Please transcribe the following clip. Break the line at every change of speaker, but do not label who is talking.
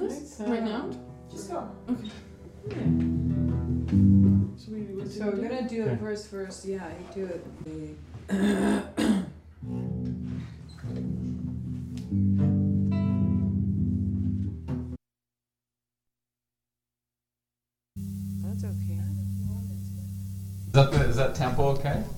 this?
Right now?
Just go.
Okay. So we're gonna do it verse first. Yeah, you do it. That's okay.
Is that tempo okay?